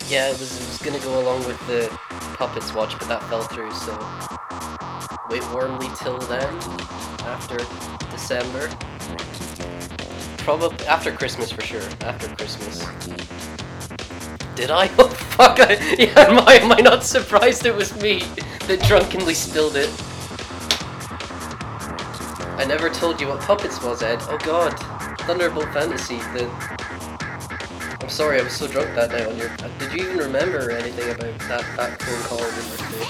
Yeah, it was gonna go along with the Puppets watch, but that fell through, so wait warmly till then, after December. Probably after Christmas for sure, after Christmas. Did I? Oh fuck, yeah, am I not surprised it was me that drunkenly spilled it? I never told you what Puppets was, Ed. Oh god. Thunderbolt Fantasy, I'm sorry, I was so drunk that night on your... Did you even remember anything about that phone call on your birthday?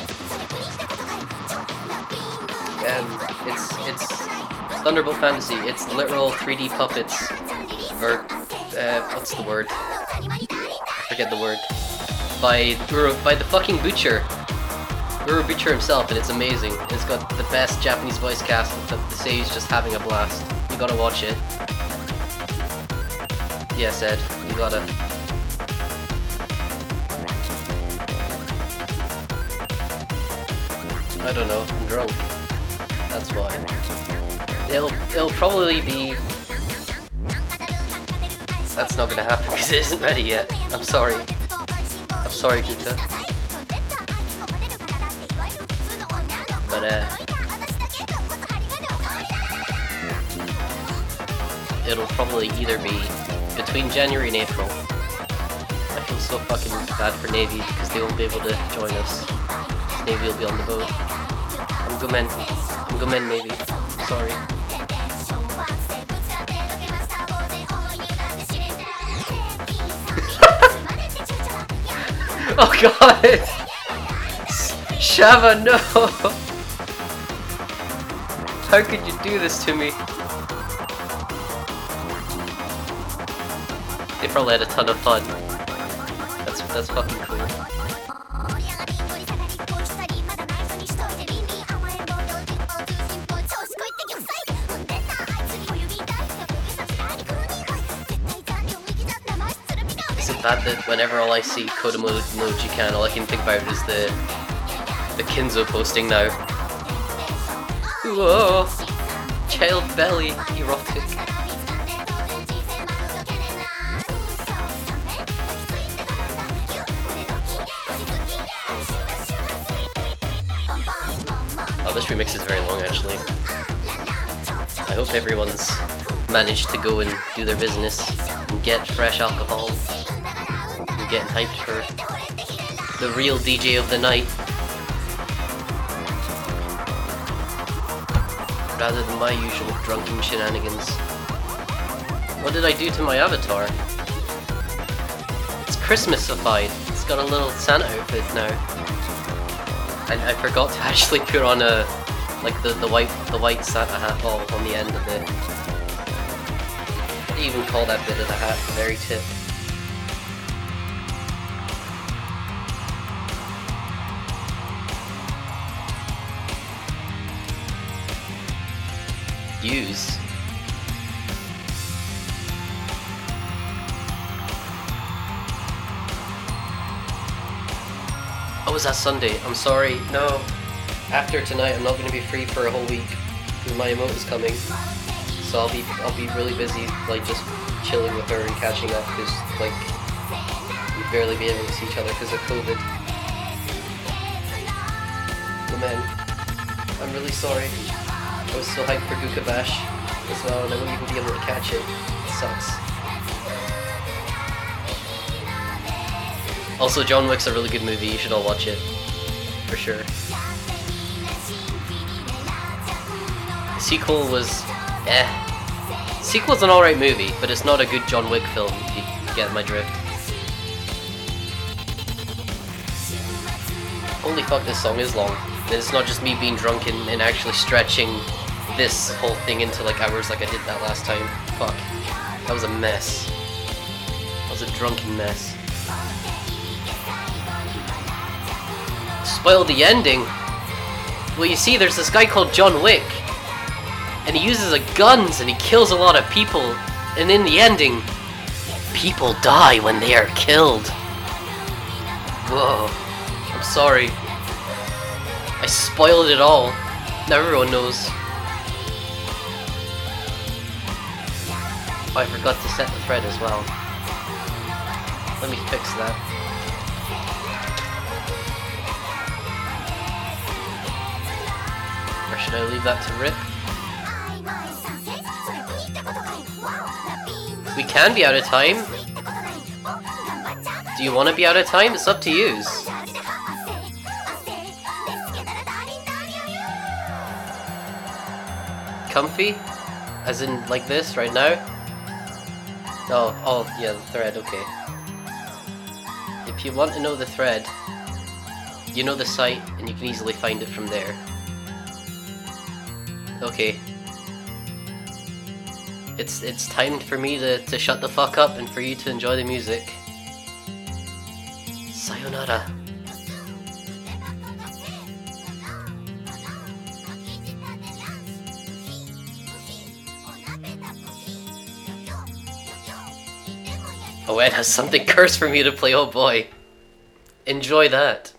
It's Thunderbolt Fantasy. It's literal 3D puppets. Or, what's the word? I forget the word. By the fucking Butcher. Guru Butcher himself, and it's amazing. It's got the best Japanese voice cast. The say he's just having a blast. You gotta watch it. Yes, Ed, you gotta. I don't know, I'm drunk. That's why. It'll probably be... That's not gonna happen because it isn't ready yet. I'm sorry. I'm sorry, Gita. But it'll probably either be between January and April. I feel so fucking bad for Navy because they won't be able to join us. Navy will be on the boat. I'm Gomen Navy. Sorry. Oh god! Shava, no! How could you do this to me? They probably had a ton of fun. That's fucking cool. Is it bad that whenever all I see Kodomoji can, all I can think about is the Kinzo posting now? Whoa! Child belly, erotic. Oh, this remix is very long actually. I hope everyone's managed to go and do their business and get fresh alcohol and getting hyped for the real DJ of the night. Rather than my usual drunken shenanigans. What did I do to my avatar? It's Christmasified. It's got a little Santa outfit now. And I forgot to actually put on the white Santa hat ball on the end of the... What do you even call that bit of the hat? The very tip. Use. Oh, is that Sunday? I'm sorry. No. After tonight, I'm not going to be free for a whole week because my emote is coming. So I'll be really busy, like just chilling with her and catching up because like we'd barely be able to see each other because of COVID. Oh man, I'm really sorry. I was so hyped for Guka Bash as well, and I wouldn't even be able to catch it. It sucks. Also, John Wick's a really good movie. You should all watch it, for sure. The sequel was, The sequel's an alright movie, but it's not a good John Wick film, if you get my drift. Holy fuck, this song is long. And it's not just me being drunk and actually stretching this whole thing into like hours like I did that last time. Fuck. That was a mess. That was a drunken mess. Spoiled the ending? Well, you see, there's this guy called John Wick. And he uses guns and he kills a lot of people. And in the ending, people die when they are killed. Whoa. I'm sorry. I spoiled it all. Now everyone knows. Oh, I forgot to set the thread as well. Let me fix that. Or should I leave that to rip? We can be out of time. Do you want to be out of time? It's up to you. Comfy? As in, like this, right now? Oh, yeah, the thread, okay. If you want to know the thread, you know the site, and you can easily find it from there. Okay. It's time for me to shut the fuck up and for you to enjoy the music. Sayonara. Oh, Ed has something cursed for me to play, oh boy. Enjoy that.